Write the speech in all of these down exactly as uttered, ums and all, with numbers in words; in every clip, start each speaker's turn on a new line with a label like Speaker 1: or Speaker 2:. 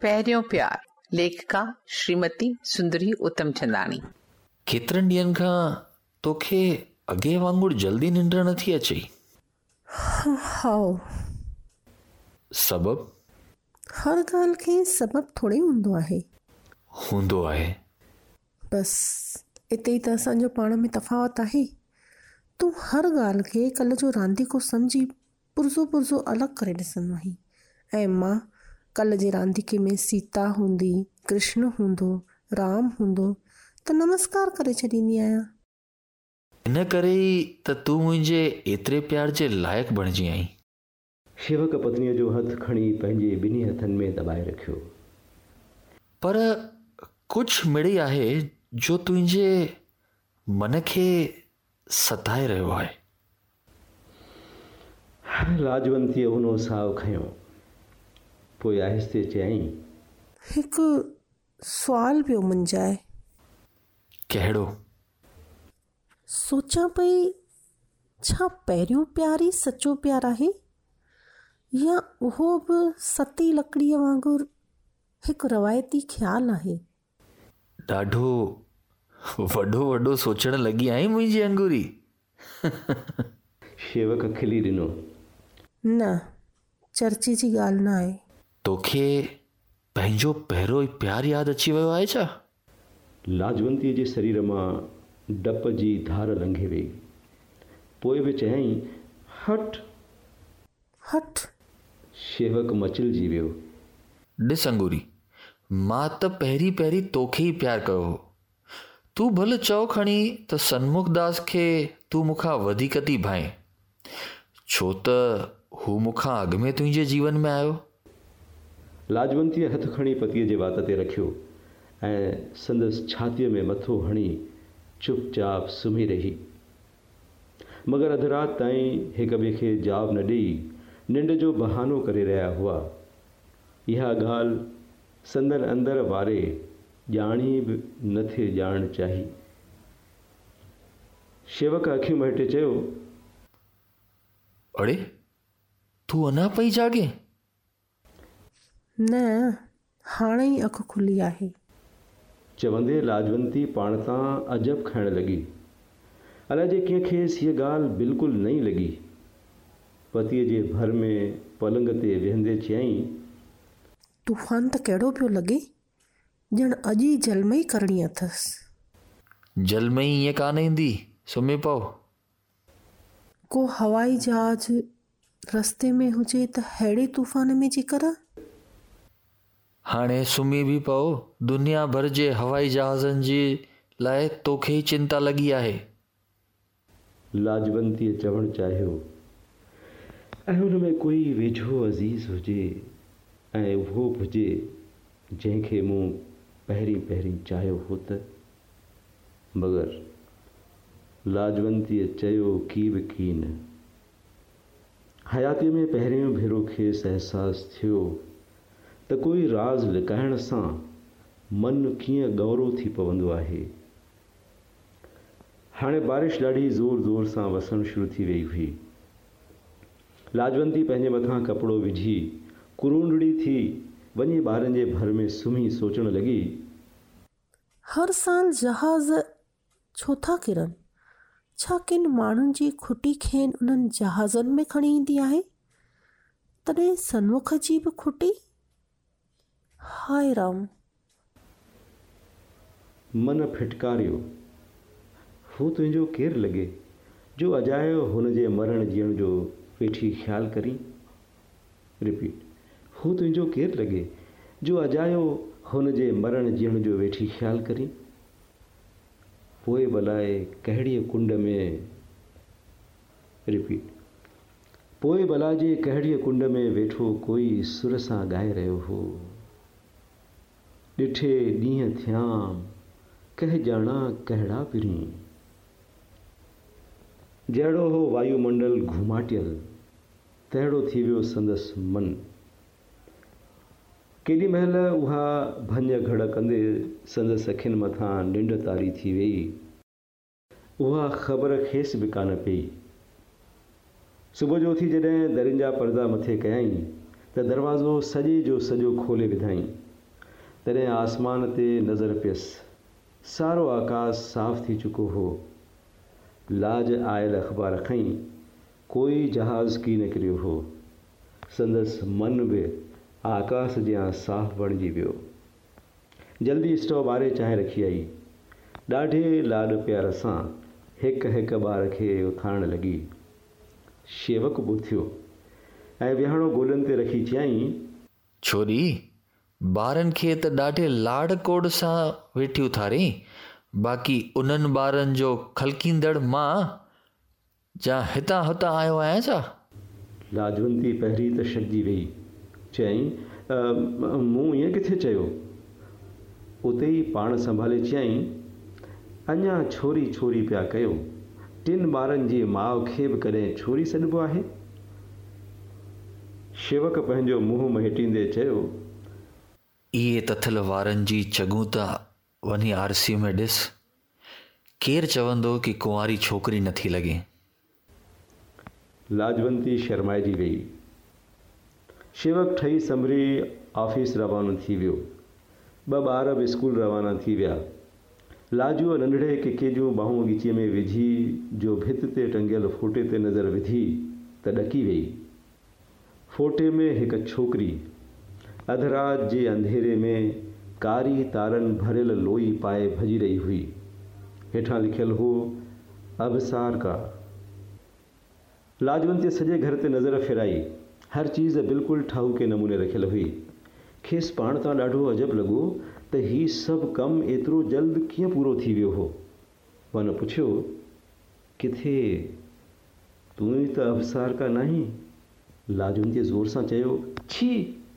Speaker 1: पहिरियों प्यार, लेखिका श्रीमती सुंदरी उतमचंदाणी।
Speaker 2: केतिरनि ॾींहंनि खां तोखे अॻे वांगुरु जल्दी निंड नथी अचे?
Speaker 3: हाओ
Speaker 2: सबबु?
Speaker 3: हर ॻाल्हि खे सबबु थोड़ी हूंदो आहे।
Speaker 2: हूंदो आहे।
Speaker 3: बसि इते ई त असांजो पाण में तफ़ावत आहे। तूं हर ॻाल्हि खे कल्ह जो रांदीको सम्झी पुरज़ो पुरज़ो अलॻि करे ॾिसंदो आहीं, ऐं मां कल्ह जे रांदीके में सीता हूंदी, कृष्ण हूंदो, राम हूंदो त नमस्कार करे छॾींदी आहियां।
Speaker 2: इन करे ई त तूं मुंहिंजे एतिरे प्यार जे लाइक़ु बणिजी आहीं।
Speaker 4: शेवक पत्नीअ जो हथु खणी पंहिंजे ॿिन्ही हथनि में दॿाए रखियो।
Speaker 2: पर कुझु मिड़ी आहे जो तुंहिंजे मन खे सताए रहियो आहे।
Speaker 4: लाजवंतीअ हुनो साहु खयो, पोइ आहिस्ते चयईं,
Speaker 3: हिकु सुवाल पियो मुंझाए।
Speaker 2: कहिड़ो?
Speaker 3: सोचां पई, छा पहिरियों प्यार ई सचो प्यार आहे, या उहो बि सती लकड़ीअ वांगुरु हिकु रवायती ख़्यालु आहे?
Speaker 2: ॾाढो वॾो वॾो सोचण लॻी आई मुंहिंजी अंगूरी।
Speaker 4: शेवक खिली ॾिनो।
Speaker 3: न, चर्चे जी ॻाल्हि न आहे।
Speaker 2: तोखे पंहिंजो पहिरियों ई प्यार यादि अची वियो आहे छा?
Speaker 4: लाजवंतीअ जे शरीर मां डप जी धार लंघे वई। पोइ बि चयईं, हट
Speaker 3: हट।
Speaker 4: शेवक मचिलजी वियो।
Speaker 2: ॾिस अंगूरी, मां त पहिरीं पहिरीं तोखे ई प्यार कयो हो। तूं भले चओ खणी त सन्मुख दास खे तूं मूंखां वधीक थी भाएं, छो त हू मूंखां अॻु में तुंहिंजे जीवन में आयो।
Speaker 4: लाजवंतीअ हथु खणी पतीअ जे वात ते रखियो ऐं संदसि छातीअ में मथो हणी चुपचाप सुम्ही रही। मगर अधु राति ताईं हिक ॿिए खे जवाब न ॾेई निंड जो बहानो करे रहिया हुआ। इहा ॻाल्हि संदन अंदर वारे ॼाणी बि न थे ॼाण चाही। शेवक अखियूं महिटे चयो,
Speaker 2: अड़े, तूं अञा पई जागे?
Speaker 3: न, हाणे ई अखि खुली आहे।
Speaker 4: चवंदे लाजवंती पाण तां अजब खाइण लॻी। अलाए जे कीअं खेसि हीअ ॻाल्हि बिल्कुलु नई लॻी। पतीअ जे भर में पलंग ते वेहंदे चयईं,
Speaker 3: तूफ़ान त कहिड़ो पियो लॻे, ॼण अॼु ई जलमई करणी अथसि।
Speaker 2: जलमई ईअं कान ईंदी, सुम्ही पओ।
Speaker 3: को हवाई जहाज रस्ते में हुजे त अहिड़े तूफ़ान में जेकर?
Speaker 2: हाणे सुम्ही बि पओ। दुनिया भर जे हवाई जहाज़नि जी लाइ तोखे ई चिंता लॻी आहे।
Speaker 4: लाजवंतीअ चवणु चाहियो, ऐं हुन में कोई वेझो अज़ीज़ हुजे, ऐं उहो बि हुजे जंहिंखे मूं पहिरीं पहिरीं चाहियो हो त। मगर लाजवंतीअ चयो की बि की न। हयातीअ में पहिरियों भेरो खेसि अहसासु थियो त कोई राज़ लिकाइण सां मन कीअं गौरो थी पवंदो आहे। हाणे बारिश ॾाढी ज़ोर ज़ोर सां वसणु शुरू थी वई हुई। लाजवंती पंहिंजे मथां कपिड़ो विझी कुरूंडड़ी थी वञी ॿारनि जे भर में सुम्ही सोचण लॻी,
Speaker 3: हर साल जहाज़ छो था किरनि? छा किन माण्हुनि जी खुटी खेनि उन्हनि जहाज़नि में खणी ईंदी आहे? तॾहिं सन्मुख जी बि खुटी? हाय राम।
Speaker 4: मन फिटकारियो, हू तुंहिंजो केरु लॻे जो अजायो हुन जे मरण जीअण जो वेठी ख़्यालु करी। रिपीट, हू तुंहिंजो केरु लॻे जो अजायो हुन जे मरण जीअण जो वेठी ख़्यालु करी। पोइ भलाए कहिड़ीअ कुंड में, रिपीट, पोइ भला जे कहिड़ीअ कुंड में वेठो कोई सुर सां ॻाए रहियो हो। ॾिठे ॾींहं थियां कह ॼाणा कहिड़ा पिरी। जहिड़ो हो वायुमंडल घुमाटियल, तहिड़ो थी वियो संदसि मन। केॾी महिल उहा भंज घड़ कंदे संदसि अखियुनि मथां निंड तारी थी वई। उहा ख़बर खेसि बि कान पई। सुबुह जो उथी जॾहिं दरियुनि जा पर्दा मथे कयाईं त दरवाज़ो सॼे जो सॼो खोले विधाईं। तॾहिं आसमान ते नज़र पियसि। सारो आकाश साफ़ थी चुको हो। लाज आयल अख़बार खईं, कोई जहाज़ की न किरियो हो। संदसि मन बि आकाश जियां साफ़ बणिजी वियो। जल्दी स्टोव ॿारे चांहि रखी आई। ॾाढे लाॾ प्यार सां हिकु हिकु ॿार खे उथारण लॻी। शेवक बि उथियो ऐं विहाणो गोॾनि ते रखी चयईं,
Speaker 2: छोरी, ॿारनि खे त ॾाढे लाड़ कोड़ सां वेठी उथारी, बाक़ी उन्हनि ॿारनि जो खलकींदड़ मां जा हितां हुतां आयो आहियां छा?
Speaker 4: लाजवंती पहिरीं त छॾिजी वेई। चयईं, मूं ईअं किथे चयो? उते ई पाण संभाले चयईं, अञा छोरी छोरी पिया कयो, टिनि ॿारनि जी माउ खे बि कॾहिं छोरी सॾिबो आहे? शेवक पंहिंजो मुंहुं महेटींदे चयो,
Speaker 2: इहे तथल वारनि जी चङू त वञी आरसी में ॾिस, केरु चवंदो कि कुंवारी छोकिरी नथी लॻे।
Speaker 4: लाजवंती शर्माइजी वेई। शेवक ठही संभरी ऑफिस रवानो थी वियो। ॿ ॿार बि स्कूल रवाना थी विया। लाजूअ नंढड़े किके जूं बाहूं ॻिचीअ में विझी जो भित ते टंगियल फोटे ते नज़र विधी त ॾकी वेई। फोटे में हिकु छोकिरी अधरात जे अंधेरे में कारी तारनि भरियल लोई पाए भॼी रही हुई। हेठां लिखियलु हो, अबसार का। लाजवंती सॼे घर ते नज़र फिराई। हर चीज़ बिल्कुलु ठाहूके नमूने रखियलु हुई। खेसि पाण तां ॾाढो अजब लॻो त हीउ सभु कमु एतिरो जल्द कीअं पूरो थी वियो हो। वन पुछियो, किथे तूं ई त अबसार का नाहीं? लाजवंतीअ ज़ोर सां चयो, छी,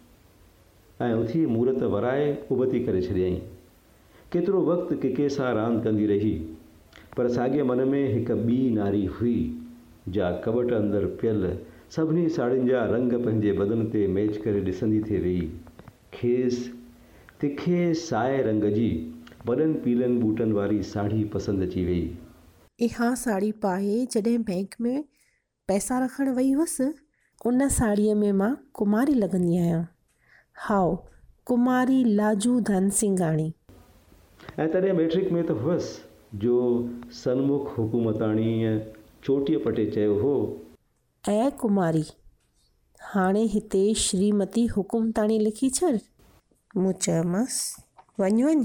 Speaker 4: ऐं उथी मूरत वराए उबती करे छॾियईं। केतिरो वक़्तु किके सां रांदि कंदी रही, पर साॻे मन में हिकु ॿी नारी हुई जा कबट अंदरि पियल सभिनी साड़ियुनि जा रंग पंहिंजे बदन ते मैच करे ॾिसंदी थी वेई। खेसि तिखे साए रंग जी वॾनि पीलनि बूटनि वारी साड़ी पसंदि अची वई।
Speaker 3: इहा साड़ी पाए जॾहिं बैंक में पैसा रखणु वई हुअसि, उन साड़ीअ में मां कुमारी लॻंदी आहियां। हाओ, कुमारी लाजू धनसिंघाणी।
Speaker 4: ऐं तॾहिं मैट्रिक में त हुअसि जो सन्मुख हुकूमताणीअ चोटीअ पटे चयो हो,
Speaker 3: ऐं कुमारी, हाणे हिते श्रीमती हुकुमताणी लिखी छॾ। मूं चयोमांसि, वञ वञ।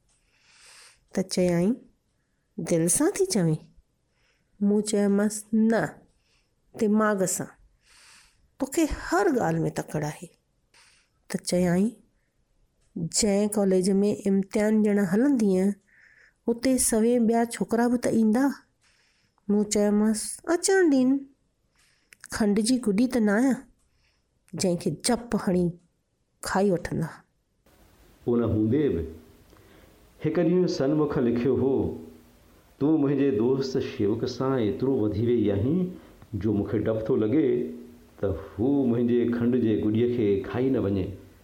Speaker 3: त चयाईं, दिलि सां थी चवें? मूं चयोमांसि, न, दिमाग़ सां, तोखे हर ॻाल्हि में तकड़ि आहे। त चयाईं, जंहिं कॉलेज में इम्तिहान ॾियणु हलंदीअ उते सवे ॿिया छोकिरा बि त ईंदा। मूं चयोमांसि, अचणु ॾीन, खंड जी गुॾी त न आहियां जंहिंखे जप हणी खाई वठंदा।
Speaker 4: उन हूंदे बि हिकु ॾींहुं सन्मुख लिखियो हो, तूं मुंहिंजे दोस्त शेवक सां एतिरो वधी वई आहीं जो मूंखे डपु थो लॻे त हू मुंहिंजे खंड जे गुॾीअ खे खाई न वञे।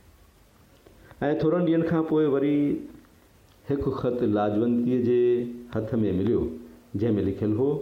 Speaker 4: ऐं थोरनि ॾींहंनि खां पोइ वरी हिकु ख़त लाजवंतीअ जे हथ में मिलियो जंहिंमें लिखियलु हो,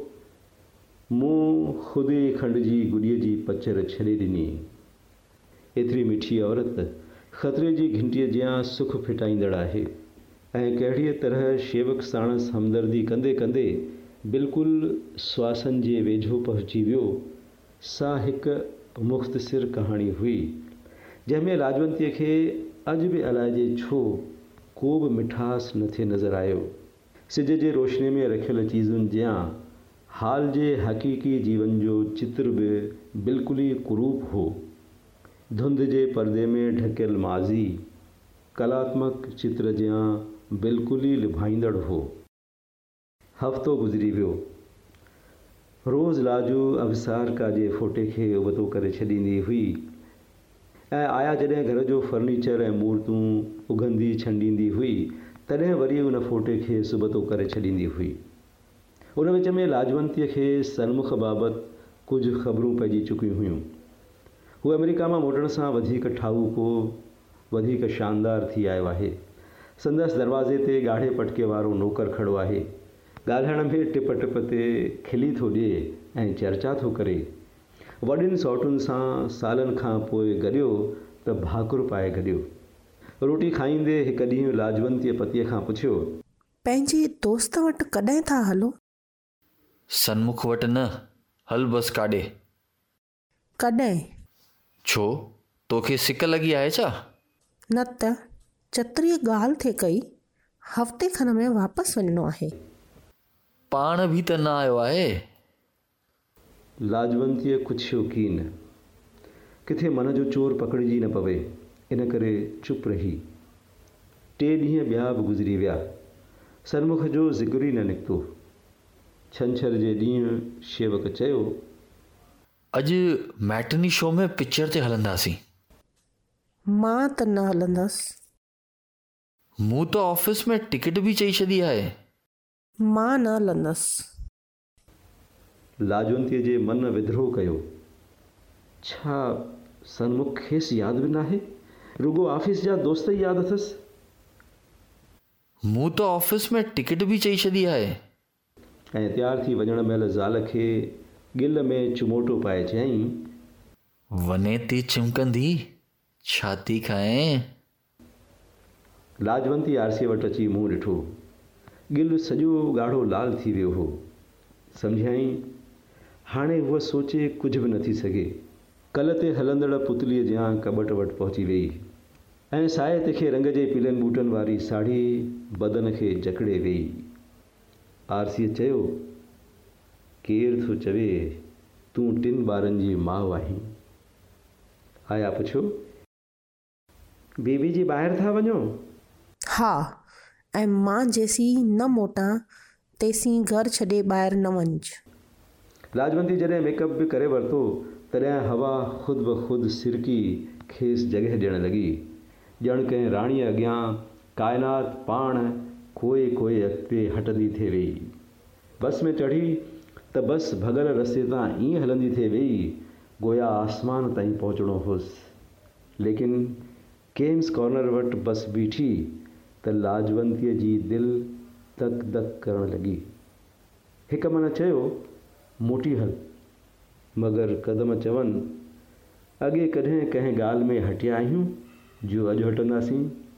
Speaker 4: मूं ख़ुदि ई खंड जी गुॾीअ जी पचर छॾे ॾिनी। एतिरी मिठी औरत ख़तरे जी घंटीअ जियां सुख फिटाईंदड़ आहे। ऐं कहिड़ीअ तरह शेवक साणसि हमदर्दी कंदे कंदे बिल्कुलु स्वासनि जे वेझो पहुची वियो। सा हिकु मुख़्तसिर कहाणी हुई जंहिंमें लाजवंतीअ खे अॼु बि अलाए जे छो को बि मिठास न थिए नज़र आयो। सिज जे रोशनी में रखियल चीज़ुनि जियां हाल जे हक़ीक़ी जीवन जो चित्र बि बिल्कुलु ई कुरूप हो। धुंध जे परदे में ढकियल माज़ी कलात्मक चित्र जियां बिल्कुलु ई लिभाईंदड़ हो। हफ़्तो गुज़री वियो। रोज़ लाजू अबसार का जे फोटे खे उबतो करे छॾींदी हुई ऐं आया जॾहिं घर जो फर्नीचर ऐं मूर्तूं उघंदी छंडींदी हुई तॾहिं वरी उन फोटे खे सुबतो करे छॾींदी हुई। उन विच में लाजवंतीअ खे सन्मुख बाबति कुझु ख़बरूं पइजी चुकियूं हुयूं। हू अमेरिका मां मोटण सां वधीक ठाहूको, वधीक शानदार थी आयो आहे। संदसि दरवाज़े ते ॻाढ़े पटके वारो नौकर खड़ो आहे। ॻाल्हाइण में टिप टिप ते खिली थो ॾिए ऐं चर्चा थो करे। वॾियुनि सौटुनि सां सालनि खां पोइ गॾियो त भाकुर पाए गॾियो। रोटी खाईंदे हिकु ॾींहुं लाजवंतीअ पतीअ खां पुछियो,
Speaker 3: पंहिंजे दोस्त वटि कॾहिं था हलो?
Speaker 2: सन्मुख वटि न, हल बसि काॾे।
Speaker 3: कॾहिं?
Speaker 2: छो, तोखे सिक लॻी आहे छा?
Speaker 3: न त चतरीअ ॻाल्हि थिए कई, हफ़्ते खन में वापसि वञिणो आहे।
Speaker 2: पाण बि त न आयो आहे।
Speaker 4: लाजवंतीअ कुझु शौक़ीन, किथे मन जो चोर पकड़िजी न पवे, इन करे चुप रही। टे ॾींहं ॿिया बि गुज़री विया, सन्मुख जो ज़िक्र ई न निकितो। छंछर जे ॾींहुं शेवक चयो,
Speaker 2: अॼु मैटनी शो में पिक्चर ते हलंदासीं।
Speaker 3: मां त न हलंदसि।
Speaker 2: मूं त ऑफिस में टिकट बि चई छॾी आहे।
Speaker 3: मां न हलंदसि।
Speaker 4: लाजवंतीअ जे मन विद्रोह कयो। छा सन्मुख खेसि यादि बि न आहे? रुगो ऑफिस जा दोस्त ई यादि अथसि।
Speaker 2: मूं त ऑफिस में टिकट बि चई छॾी आहे।
Speaker 4: ऐं तयारु थी वञण महिल ज़ाल खे गिल में चुमोटो पाए चयईं,
Speaker 2: वने थी चिमकंदी, छाती खाएं।
Speaker 4: लाजवंती आरसीअ वटि अची मुंहुं ॾिठो। गिल सॼो ॻाढ़ो लाल थी वियो हो। सम्झाईं, हाणे उहा सोचे कुझु बि न थी सघे। कल्ह ते हलंदड़ पुतलीअ जियां कॿट वटि पहुची वेई ऐं साए तिखे रंग जे पीलनि बूटनि वारी साड़ी बदन खे जकड़े वेई। आरसीअ चयो, केरु थो चवे तूं टिनि ॿारनि जी माउ आहीं? आया पुछो, बेबी जी ॿाहिरि था वञो?
Speaker 3: हा, ऐं मां जेसीं न मोटां तेसीं घर छॾे ॿाहिरि न वञ।
Speaker 4: लाजवंती जॾहिं मेकअप बि करे वरितो तॾहिं हवा ख़ुदि ब ख़ुदि सिरकी खेसि जॻह ॾियणु लॻी। ॼण कंहिं राणीअ अॻियां काइनात पाण कोए कोए अॻिते हटंदी थिए वेई। बस में चढ़ी त बस भॻल रस्ते तां ईअं हलंदी थिए वेई गोया आसमान ताईं पहुचणो हुअसि। लेकिन केम्स कॉर्नर वटि बस बीठी त लाजवंतीअ जी दिलि धक धक करणु लॻी। हिकु मन चयो, मोटी हल, मगर क़दम चवनि, अॻे कॾहिं कंहिं ॻाल्हि में हटिया आहियूं जो अॼु हटंदासीं।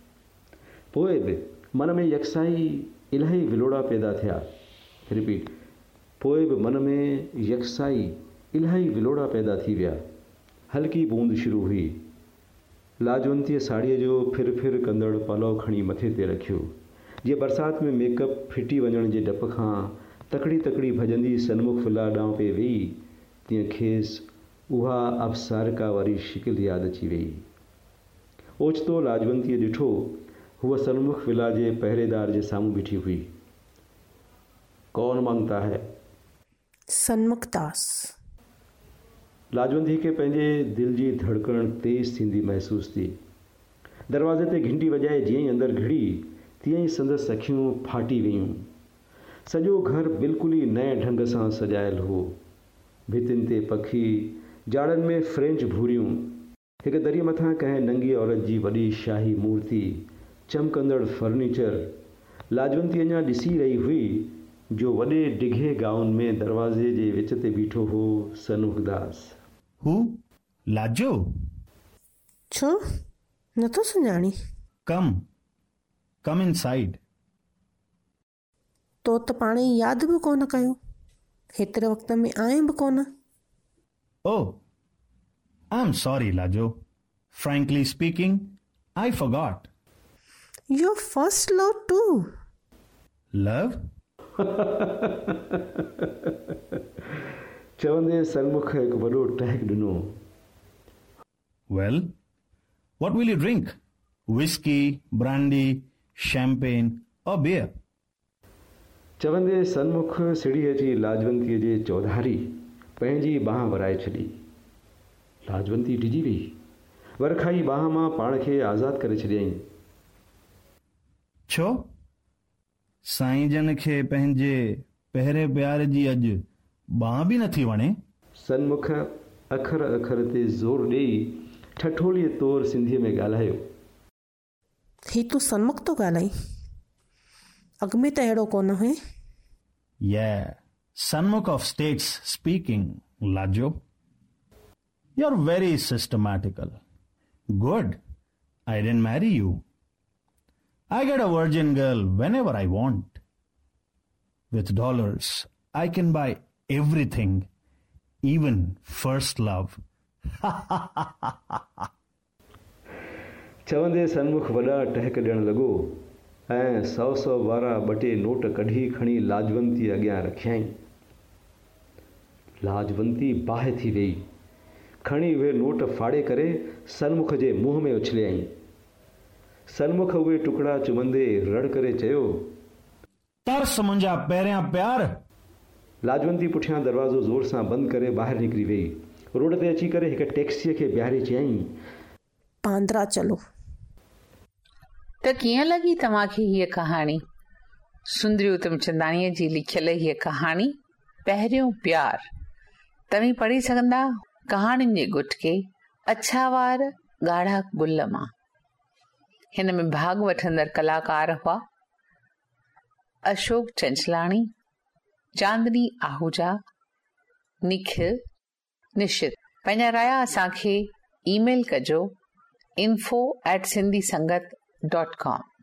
Speaker 4: पोइ बि मन में यकसाई इलाही विलोड़ा पैदा थिया। रिपीट, पोइ बि मन में यकसाई इलाही विलोड़ा पैदा थी विया। हल्की बूंद शुरू हुई। लाजवंतीअ साड़ीअ जो फिर फिर कंदड़ पलव खणी मथे ते रखियो। जीअं बरसाति में मेकअप फिटी वञण जे डप खां तकड़ी तकड़ी भॼंदी सन्मुख विला ॾांहुं पे वेई, तीअं खेसि उहा अबसारिका वारी शिकिल यादि अची वेई। ओचितो लाजवंतीअ ॾिठो, हूअ सन्मुख विला जे पहरेदार जे साम्हूं बीठी हुई। कौन मांगता है?
Speaker 3: सन्मुख दास।
Speaker 4: लाजवंती खे पंहिंजे दिलि जी धड़कण तेज़ थींदी महसूस थी। दरवाज़े ते घंटी वॼाए जीअं ई अंदरि घिड़ी तीअं ई संदसि अखियूं फाटी वेयूं। सॼो घर बिल्कुलु ई नए ढंग सां सजायल हो। भितियुनि ते पखी, जाड़नि में फ्रेंच भूरियूं, हिकु दरीअ मथां कंहिं नंगी औरत जी वॾी शाही मूर्ति, चमकंदड़ फर्नीचर। लाजवंती अञा ॾिसी रही हुई जो वॾे डिघे गाउन में दरवाज़े जे विच ते बीठो हो सन्मुख दास।
Speaker 5: हू लाजो?
Speaker 3: छो नथो सुञाणी?
Speaker 5: कम कम इन साइड।
Speaker 3: तो त पाणे यादि बि कोन कयो, हेतिरे वक़्त में आए बि कोन।
Speaker 5: Oh, I'm sorry, Lajo. Frankly speaking, I forgot.
Speaker 3: Your first love too.
Speaker 5: Love?
Speaker 4: चवंदे सन्मुख हिकु वॾो टहक ॾिनो।
Speaker 5: Well, what will you drink? Whiskey, brandy, champagne or beer?
Speaker 4: चवंदे सन्मुख सिड़ी अची लाजवंतीअ जे चौधारी पंहिंजी बांह वराए छॾी। लाजवंती डिॼी वई, वरखाई बांह मां पाण खे आज़ादु करे छॾियईं।
Speaker 5: छो? साईं जन खे पंहिंजे पहिरें प्यार जी अॼु बांह बि नथी वणे?
Speaker 4: सन्मुख अखर अखर ते ज़ोर ॾेई ठठोलीअ तौरु सिंधीअ में ॻाल्हायो।
Speaker 3: ही तूं सन्मुख तो ॻाल्हाई? अॻु में त अहिड़ो कोन हुए।
Speaker 5: Yeah, Sanmukh of States speaking, Lajo. You're very systematical. Good. I didn't marry you I get a virgin girl whenever I want. With dollars, I can buy everything, even first love.
Speaker 4: चवंदे सन्मुख वॾा टहक ॾियण लॻो ऐं सौ सौ वारा ॿ टे नोट कढी खणी लाजवंती अॻियां रखियईं। लाजवंती बाहि थी वेई, खणी उहे नोट फाड़े करे सन्मुख जे मुंहं में उछलियईं। सन्मुख उहे टुकड़ा चुमंदे रड़ करे चयो,
Speaker 5: तरस मुंहिंजा पहिरियां प्यार।
Speaker 4: लाजवंती पुठियां दरवाज़ो ज़ोर सां बंदि करे ॿाहिरि निकिरी वेई। रोड ते अची करे हिकु टैक्सीअ खे बीहारे चयईं,
Speaker 3: बांद्रा चलो।
Speaker 1: त कीअं लॻी तव्हांखे हीअ कहाणी? सुंदरी उतमचंदाणीअ जी लिखियल हीअ कहाणी पहिरियों प्यार। तव्हीं पढ़ी सघंदा कहाणियुनि जे गुटके अच्छा वार ॻाढ़ा गुल मां। हिन में भाग वठंदड़ कलाकार हुआ अशोक चंचलाणी, चांदनी आहूजा, निखिल, निशित। पंहिंजा राया असांखे ईमेल कजो info at sindhi sangat dot com।